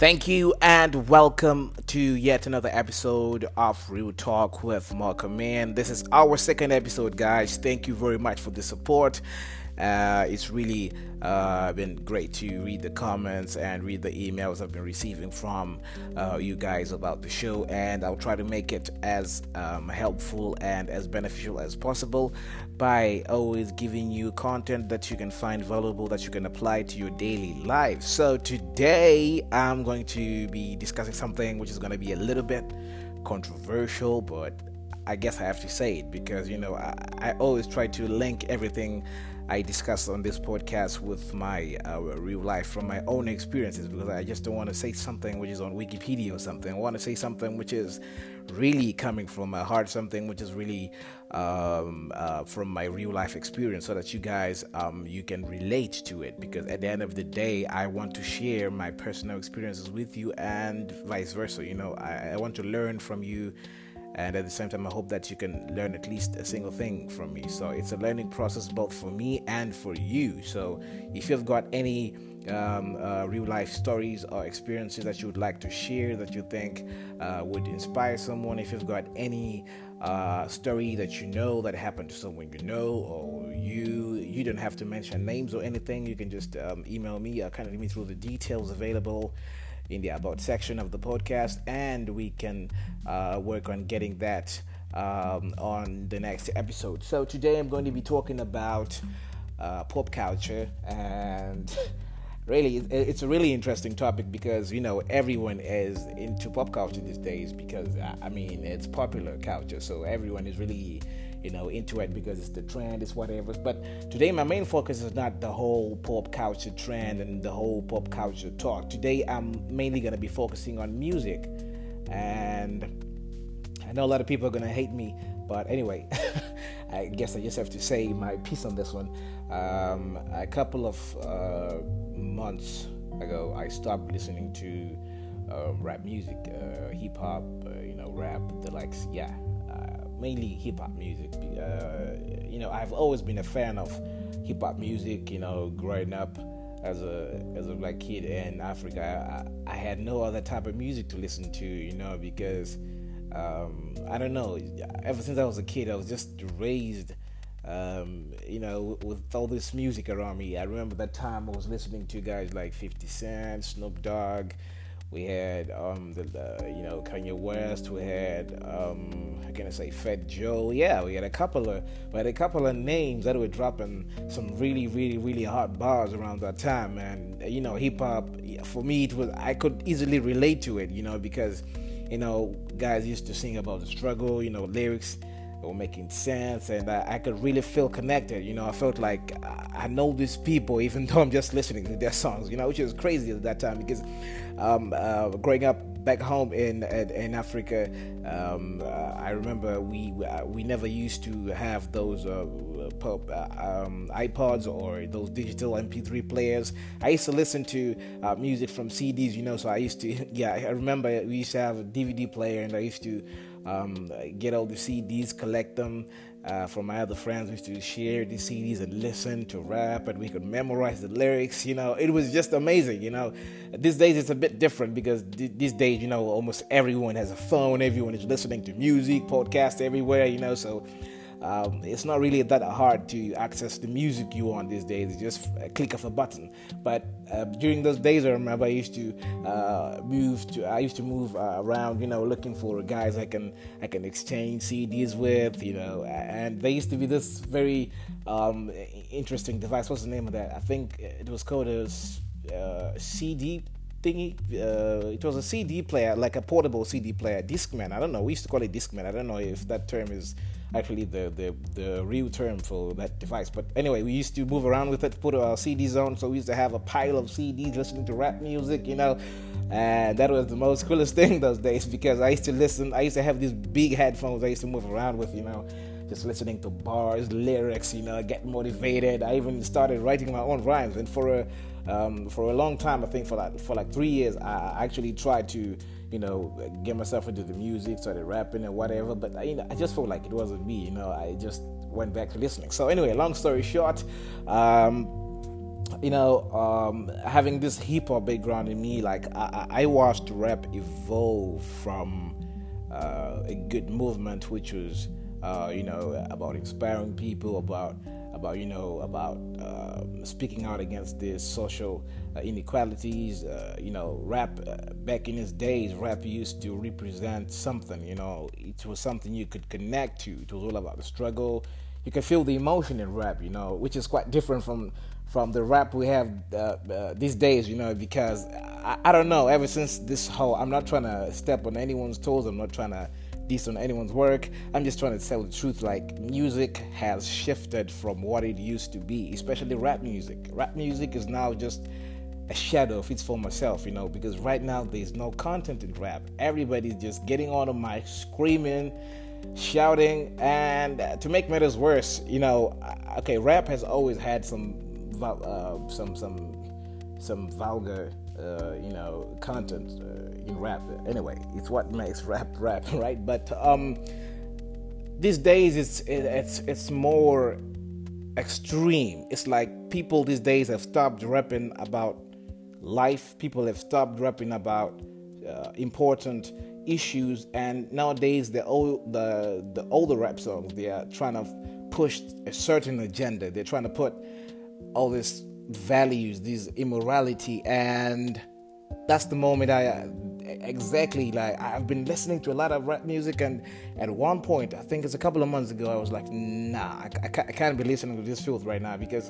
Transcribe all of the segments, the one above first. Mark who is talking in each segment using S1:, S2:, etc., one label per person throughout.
S1: Thank you and welcome to yet another episode of Real Talk with Malcolm Man. This is our second episode, guys. Thank you very much for the support. It's really been great to read the comments and read the emails I've been receiving from you guys about the show, and I'll try to make it as helpful and as beneficial as possible by always giving you content that you can find valuable, that you can apply to your daily life. So today I'm going to be discussing something which is going to be a little bit controversial, but I guess I have to say it because, I always try to link everything I discuss on this podcast with my real life from my own experiences, because I just don't want to say something which is on Wikipedia or something. I want to say something which is really coming from my heart, something which is really from my real life experience, so that you guys you can relate to it, because at the end of the day I want to share my personal experiences with you and vice versa. I want to learn from you, and at the same time I hope that you can learn at least a single thing from me. So it's a learning process both for me and for you. So if you've got any real life stories or experiences that you would like to share that you think would inspire someone, if you've got any story that that happened to someone or you don't have to mention names or anything, you can just email me or contact me through the details available in the About section of the podcast, and we can work on getting that on the next episode. So today I'm going to be talking about pop culture, and really it's a really interesting topic because everyone is into pop culture these days, because it's popular culture, so everyone is really into it because it's the trend, it's whatever. But today my main focus is not the whole pop culture trend and the whole pop culture talk. Today I'm mainly going to be focusing on music, and I know a lot of people are going to hate me, but anyway, I guess I just have to say my piece on this one. A couple of months ago I stopped listening to rap music, hip-hop, rap, the likes, mainly hip-hop music. I've always been a fan of hip-hop music, growing up as a black kid in Africa. I had no other type of music to listen to, because I don't know, ever since I was a kid I was just raised with all this music around me. I remember that time I was listening to guys like 50 Cent, Snoop Dogg. We had Kanye West. We had Fat Joe. Yeah, we had a couple of names that were dropping some really, really, really hot bars around that time. And hip hop, for me, I could easily relate to it. Because guys used to sing about the struggle. Lyrics were making sense, and I could really feel connected. I felt like I know these people, even though I'm just listening to their songs. Which was crazy at that time, because growing up back home in Africa, I remember we never used to have those iPods or those digital MP3 players. I used to listen to music from CDs, so I used to, I remember we used to have a DVD player, and I used to get all the CDs, collect them from my other friends. We used to share these CDs and listen to rap, and we could memorize the lyrics. It was just amazing. These days it's a bit different, because these days almost everyone has a phone, everyone is listening to music, podcasts everywhere. So it's not really that hard to access the music you want these days. It's just a click of a button. But during those days, I remember I used to move around, looking for guys I can exchange CDs with, and there used to be this very interesting device. What's the name of that? I think it was called a CD thingy. It was a CD player, like a portable CD player, Discman. I don't know. We used to call it Discman. I don't know if that term is actually the real term for that device. But anyway, we used to move around with it, put our CDs on. So we used to have a pile of CDs listening to rap music, and that was the most coolest thing those days, because I used to have these big headphones I used to move around with, just listening to bars, lyrics, get motivated. I even started writing my own rhymes, and for a long time, I think for like 3 years, I actually tried to get myself into the music, started rapping and whatever, but I just felt like it wasn't me. I just went back to listening. So anyway, long story short, having this hip hop background in me, like I watched rap evolve from a good movement, which was about inspiring people, about speaking out against these social inequalities. Rap back in its days, rap used to represent something. It was something you could connect to. It was all about the struggle. You can feel the emotion in rap, which is quite different from the rap we have these days, because I don't know, ever since this whole, I'm not trying to step on anyone's toes, I'm not trying to diss on anyone's work, I'm just trying to tell the truth. Like, music has shifted from what it used to be, especially rap music. Rap music is now just a shadow of its former self, because right now there's no content in rap. Everybody's just getting on the mic, screaming, shouting, and to make matters worse, rap has always had some vulgar content in rap. Anyway, it's what makes rap, right? But these days it's more extreme. It's like people these days have stopped rapping about life. People have stopped rapping about important issues, and nowadays the older rap songs, they are trying to push a certain agenda. They're trying to put all these values, this immorality, and that's the moment I've been listening to a lot of rap music, and at one point, I think it's a couple of months ago, I was like, nah, I can't be listening to this filth right now, because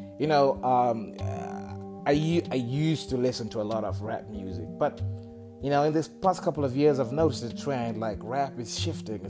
S1: I used to listen to a lot of rap music, but in this past couple of years, I've noticed a trend, like rap is shifting,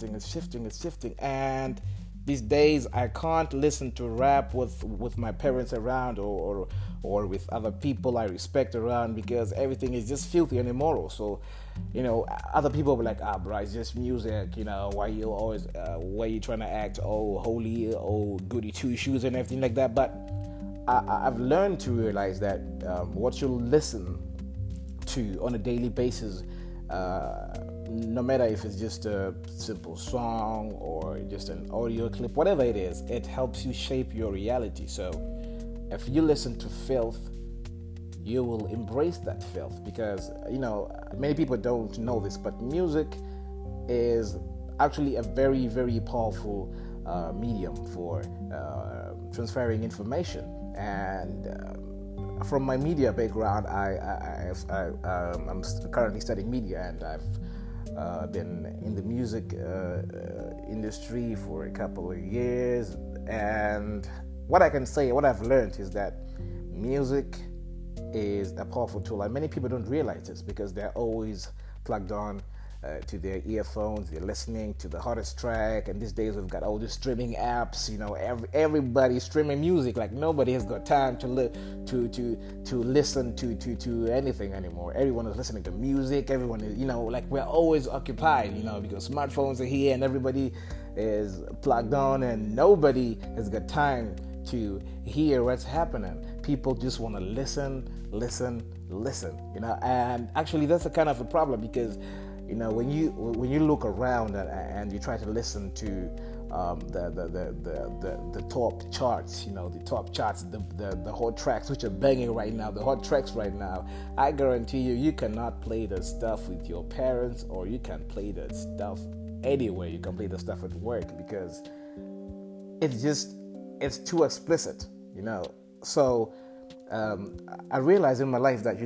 S1: and these days I can't listen to rap with my parents around or with other people I respect around, because everything is just filthy and immoral. So, other people will be like, bro, it's just music, why you trying to act holy, goody two shoes and everything like that. But I've learned to realize that what you listen to on a daily basis, no matter if it's just a simple song or just an audio clip, whatever it is, it helps you shape your reality. So if you listen to filth, you will embrace that filth, because many people don't know this, but music is actually a very, very powerful medium for transferring information. And from my media background, I'm currently studying media, and I've been in the music industry for a couple of years. And what I can say, what I've learned, is that music is a powerful tool, and many people don't realize this because they're always plugged on to their earphones. They're listening to the hottest track, and these days we've got all these streaming apps. Everybody's streaming music. Like, nobody has got time to listen to anything anymore. Everyone is listening to music. Everyone is, we're always occupied, because smartphones are here and everybody is plugged on, and nobody has got time to hear what's happening. People just want to listen, and actually that's a kind of a problem, because when you look around and you try to listen to the top charts, the hot tracks which are banging right now, the hot tracks right now, I guarantee you cannot play the stuff with your parents, or you can play the stuff anywhere. You can play the stuff at work, because it's too explicit, So I realized in my life that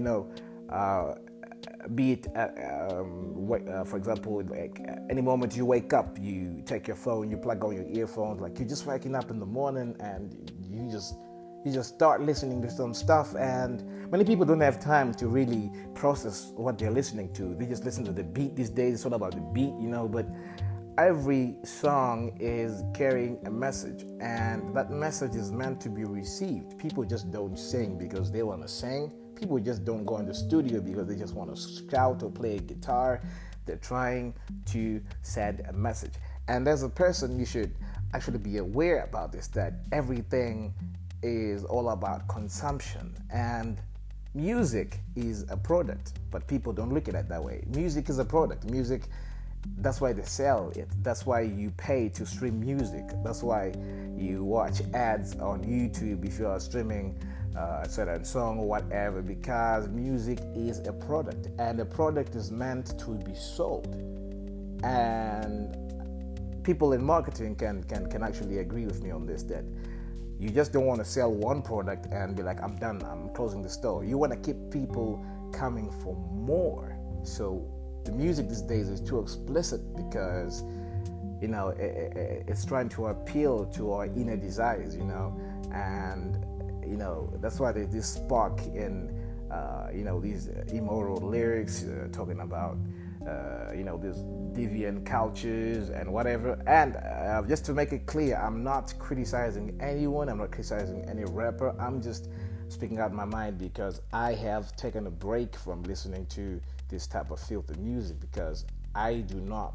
S1: be it for example, like any moment you wake up, you take your phone, you plug on your earphones, like you're just waking up in the morning, and you just start listening to some stuff. And many people don't have time to really process what they're listening to. They just listen to the beat these days. It's all about the beat, but every song is carrying a message, and that message is meant to be received. People just don't sing because they want to sing. People just don't go in the studio because they just want to shout or play a guitar. They're trying to send a message. And as a person, you should actually be aware about this, that everything is all about consumption. And music is a product, but people don't look at it that way. Music is a product. Music, that's why they sell it. That's why you pay to stream music. That's why you watch ads on YouTube if you are streaming a certain song or whatever, because music is a product, and the product is meant to be sold. And people in marketing can actually agree with me on this, that you just don't want to sell one product and be like, I'm done, I'm closing the store. You want to keep people coming for more. So the music these days is too explicit because, it's trying to appeal to our inner desires, and, that's why there's this spark in, these immoral lyrics talking about, these deviant cultures and whatever. And just to make it clear, I'm not criticizing anyone. I'm not criticizing any rapper. I'm just speaking out my mind because I have taken a break from listening to this type of filthy music, because I do not,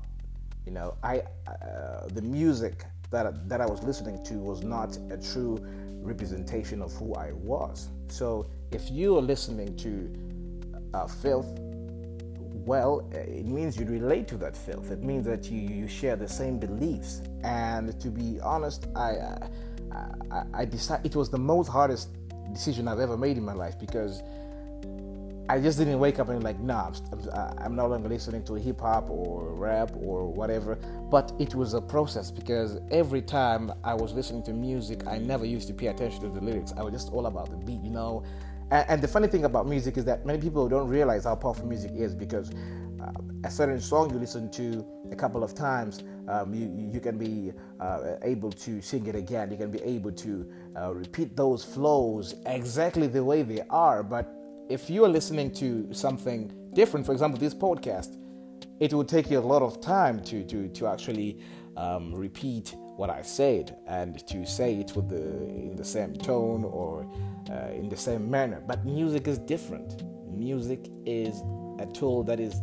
S1: the music that I was listening to was not a true representation of who I was. So if you are listening to filth, well, it means you relate to that filth. It means that you share the same beliefs. And to be honest, I decided it was the most hardest decision I've ever made in my life, because I just didn't wake up and like, nah, I'm no longer listening to hip hop or rap or whatever. But it was a process, because every time I was listening to music, I never used to pay attention to the lyrics. I was just all about the beat, And the funny thing about music is that many people don't realize how powerful music is, because a certain song you listen to a couple of times, you can be able to sing it again. You can be able to repeat those flows exactly the way they are. But if you are listening to something different, for example, this podcast, it will take you a lot of time to actually repeat what I said, and to say it in the same tone or in the same manner. But music is different. Music is a tool that is,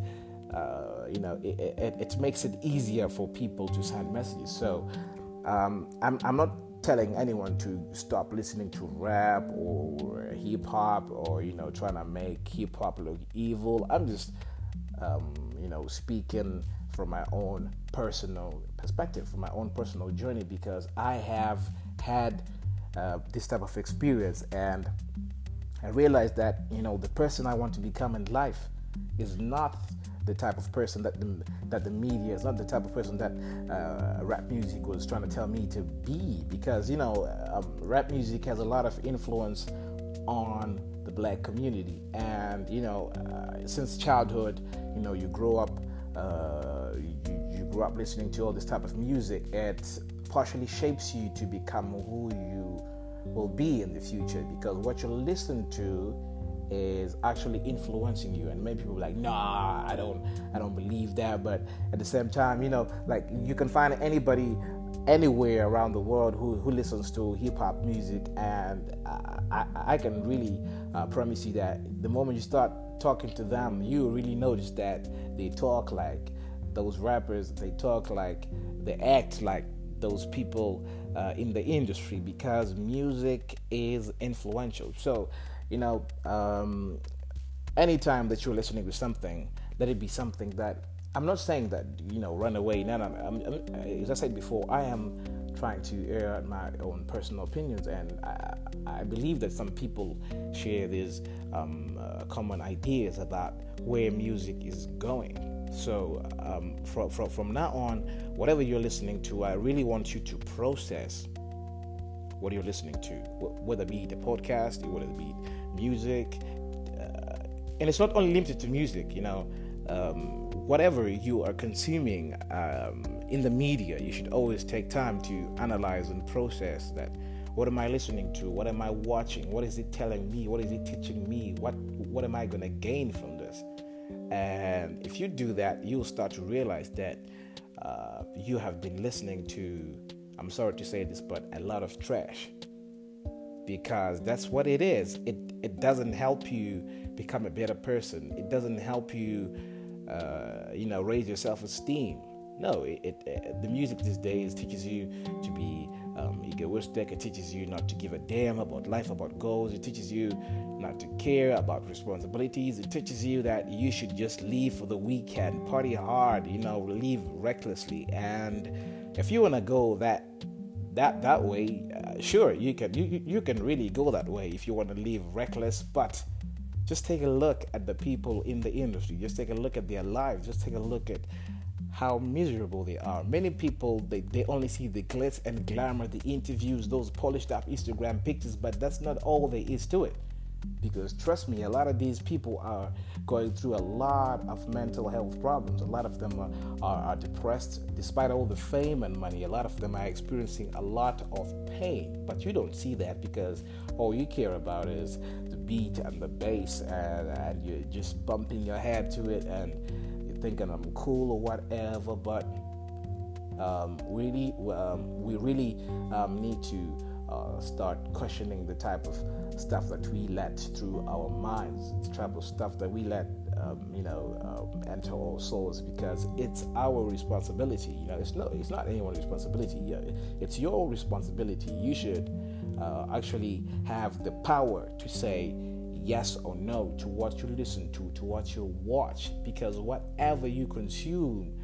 S1: it makes it easier for people to send messages. So I'm not telling anyone to stop listening to rap or hip hop, or trying to make hip hop look evil. I'm just speaking from my own personal perspective, from my own personal journey, because I have had this type of experience, and I realized that the person I want to become in life is not the type of person that the media is not the type of person that rap music was trying to tell me to be, because rap music has a lot of influence on the black community, and since childhood, you grow up you grew up listening to all this type of music. It partially shapes you to become who you will be in the future, because what you listen to is actually influencing you. And many people are like, nah, I don't believe that. But at the same time, like, you can find anybody anywhere around the world who listens to hip-hop music, and I can really promise you that the moment you start talking to them, you really notice that they talk like those rappers, they act like those people in the industry, because music is influential. So anytime that you're listening to something, let it be something that, I'm not saying that, run away. No. As I said before, I am trying to air out my own personal opinions, and I believe that some people share these common ideas about where music is going. So from now on, whatever you're listening to, I really want you to process what you're listening to, whether it be the podcast, whether it be music, and it's not only limited to music. Whatever you are consuming in the media, you should always take time to analyze and process that. What am I listening to? What am I watching? What is it telling me? What is it teaching me? What am I going to gain from this? And if you do that, you'll start to realize that you have been listening to, I'm sorry to say this, but a lot of trash. Because that's what it is. It doesn't help you become a better person. It doesn't help you, raise your self-esteem. No, the music these days teaches you to be egoistic. It teaches you not to give a damn about life, about goals. It teaches you not to care about responsibilities. It teaches you that you should just leave for the weekend, party hard, leave recklessly. And if you want to go that way, Sure, you can really go that way if you want to live reckless, but just take a look at the people in the industry. Just take a look at their lives. Just take a look at how miserable they are. Many people, they only see the glitz and glamour, the interviews, those polished up Instagram pictures, but that's not all there is to it. Because trust me, a lot of these people are going through a lot of mental health problems. A lot of them are depressed. Despite all the fame and money, a lot of them are experiencing a lot of pain. But you don't see that because all you care about is the beat and the bass, and you're just bumping your head to it, and you're thinking I'm cool or whatever. But we really need to start questioning the type of stuff that we let through our minds, the type of stuff that we let enter our souls, because it's our responsibility. It's not anyone's responsibility. It's your responsibility. You should actually have the power to say yes or no to what you listen to what you watch, because whatever you consume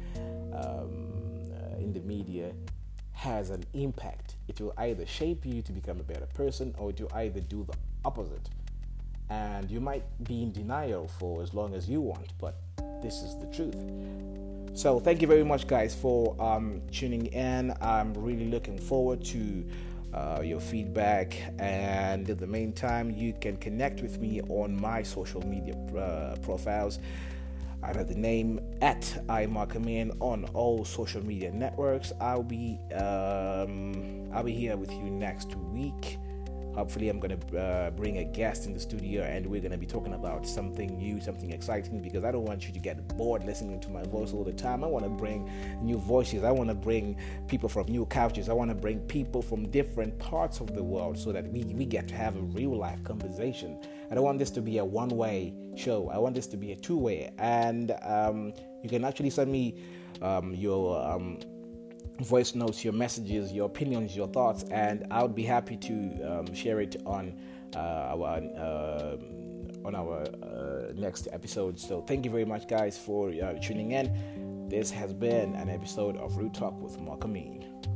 S1: in the media has an impact. It will either shape you to become a better person, or it will either do the opposite. And you might be in denial for as long as you want, but this is the truth. So thank you very much, guys, for tuning in. I'm really looking forward to your feedback, and in the meantime, you can connect with me on my social media profiles under the name @imarkaman on all social media networks. I'll be here with you next week. Hopefully, I'm going to bring a guest in the studio, and we're going to be talking about something new, something exciting, because I don't want you to get bored listening to my voice all the time. I want to bring new voices. I want to bring people from new couches. I want to bring people from different parts of the world so that we get to have a real-life conversation. I don't want this to be a one-way show. I want this to be a two-way. And you can actually send me your voice notes, your messages, your opinions, your thoughts, and I would be happy to share it on our next episode. So thank you very much, guys, for tuning in. This has been an episode of Real Talk with Mark Amin.